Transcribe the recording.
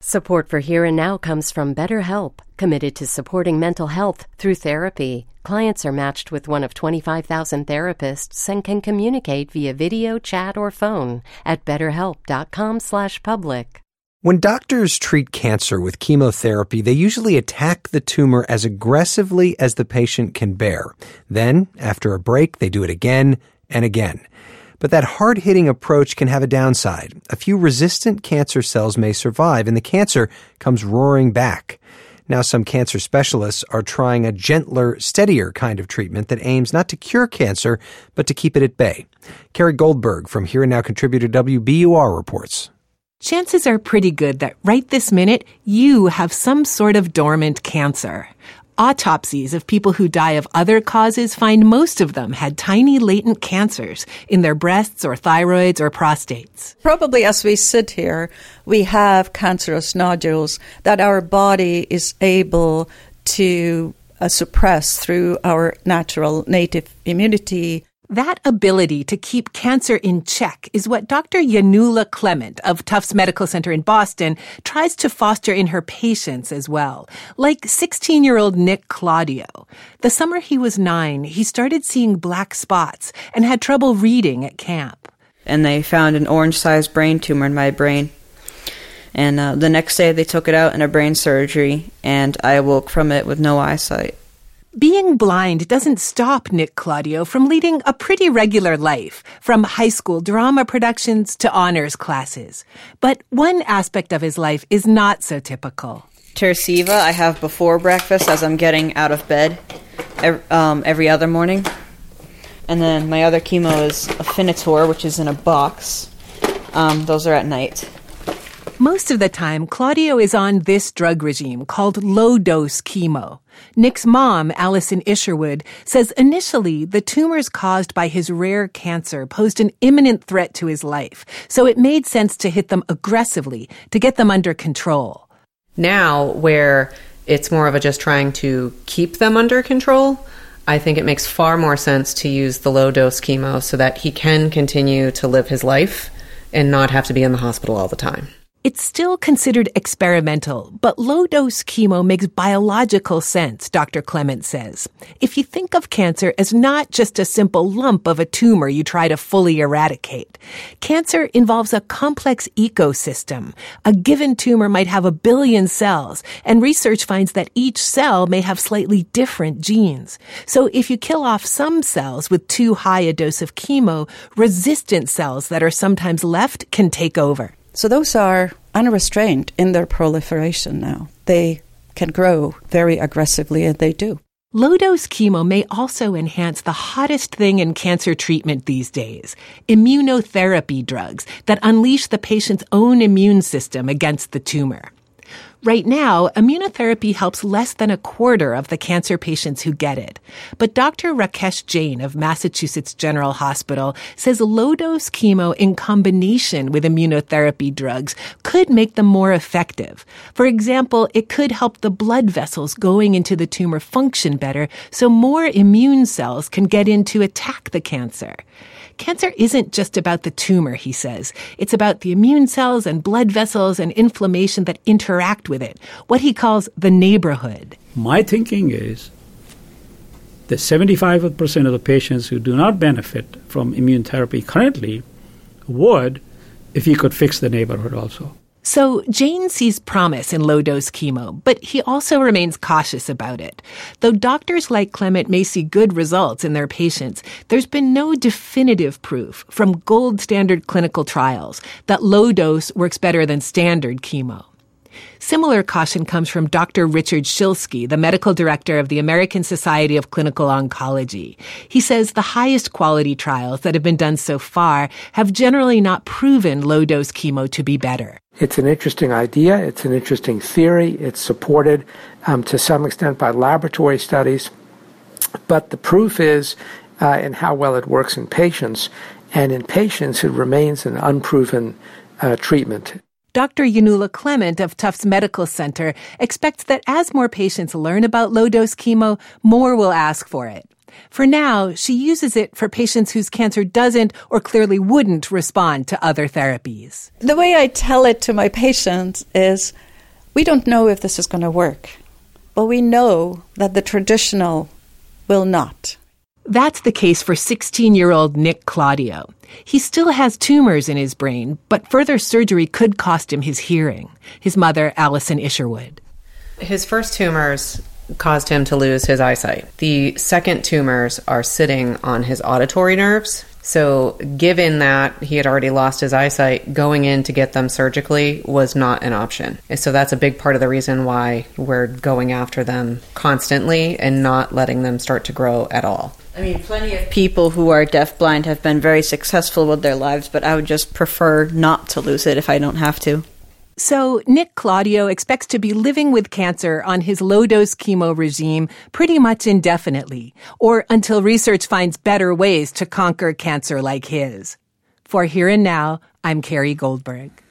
Support for Here and Now comes from BetterHelp, committed to supporting mental health through therapy. Clients are matched with one of 25,000 therapists and can communicate via video, chat, or phone at betterhelp.com/public. When doctors treat cancer with chemotherapy, they usually attack the tumor as aggressively as the patient can bear. Then, after a break, they do it again and again. But that hard-hitting approach can have a downside. A few resistant cancer cells may survive, and the cancer comes roaring back. Now some cancer specialists are trying a gentler, steadier kind of treatment that aims not to cure cancer, but to keep it at bay. Carrie Goldberg from Here and Now contributor WBUR reports. Chances are pretty good that right this minute, you have some sort of dormant cancer. Autopsies of people who die of other causes find most of them had tiny latent cancers in their breasts or thyroids or prostates. Probably as we sit here, we have cancerous nodules that our body is able to suppress through our natural native immunity. That ability to keep cancer in check is what Dr. Yanula Clement of Tufts Medical Center in Boston tries to foster in her patients as well, like 16-year-old Nick Claudio. The summer he was 9, he started seeing black spots and had trouble reading at camp. And they found an orange-sized brain tumor in my brain. And the next day they took it out in a brain surgery, and I awoke from it with no eyesight. Being blind doesn't stop Nick Claudio from leading a pretty regular life, from high school drama productions to honors classes. But one aspect of his life is not so typical. Tersiva I have before breakfast as I'm getting out of bed every other morning. And then my other chemo is Afinitor, which is in a box. Those are at night. Most of the time, Claudio is on this drug regime called low-dose chemo. Nick's mom, Allison Isherwood, says initially the tumors caused by his rare cancer posed an imminent threat to his life, so it made sense to hit them aggressively to get them under control. Now, where it's more of a just trying to keep them under control, I think it makes far more sense to use the low-dose chemo so that he can continue to live his life and not have to be in the hospital all the time. It's still considered experimental, but low-dose chemo makes biological sense, Dr. Clement says. If you think of cancer as not just a simple lump of a tumor you try to fully eradicate, cancer involves a complex ecosystem. A given tumor might have 1 billion cells, and research finds that each cell may have slightly different genes. So if you kill off some cells with too high a dose of chemo, resistant cells that are sometimes left can take over. So those are unrestrained in their proliferation now. They can grow very aggressively, and they do. Low-dose chemo may also enhance the hottest thing in cancer treatment these days, immunotherapy drugs that unleash the patient's own immune system against the tumor. Right now, immunotherapy helps less than 1/4 of the cancer patients who get it. But Dr. Rakesh Jain of Massachusetts General Hospital says low-dose chemo in combination with immunotherapy drugs could make them more effective. For example, it could help the blood vessels going into the tumor function better so more immune cells can get in to attack the cancer. Cancer isn't just about the tumor, he says. It's about the immune cells and blood vessels and inflammation that interact with it, what he calls the neighborhood. My thinking is that 75% of the patients who do not benefit from immune therapy currently would if you could fix the neighborhood also. So Jain sees promise in low-dose chemo, but he also remains cautious about it. Though doctors like Clement may see good results in their patients, there's been no definitive proof from gold standard clinical trials that low-dose works better than standard chemo. Similar caution comes from Dr. Richard Shilsky, the medical director of the American Society of Clinical Oncology. He says the highest quality trials that have been done so far have generally not proven low-dose chemo to be better. It's an interesting idea. It's an interesting theory. It's supported to some extent by laboratory studies. But the proof is in how well it works in patients. And in patients, it remains an unproven treatment. Dr. Yanula Clement of Tufts Medical Center expects that as more patients learn about low-dose chemo, more will ask for it. For now, she uses it for patients whose cancer doesn't or clearly wouldn't respond to other therapies. The way I tell it to my patients is, We don't know if this is going to work, but we know that the traditional will not. That's the case for 16-year-old Nick Claudio. He still has tumors in his brain, but further surgery could cost him his hearing. His mother, Allison Isherwood. His first tumors caused him to lose his eyesight. The second tumors are sitting on his auditory nerves. So given that he had already lost his eyesight, going in to get them surgically was not an option. And so that's a big part of the reason why we're going after them constantly and not letting them start to grow at all. I mean, plenty of people who are deafblind have been very successful with their lives, but I would just prefer not to lose it if I don't have to. So Nick Claudio expects to be living with cancer on his low-dose chemo regime pretty much indefinitely, or until research finds better ways to conquer cancer like his. For Here and Now, I'm Carrie Goldberg.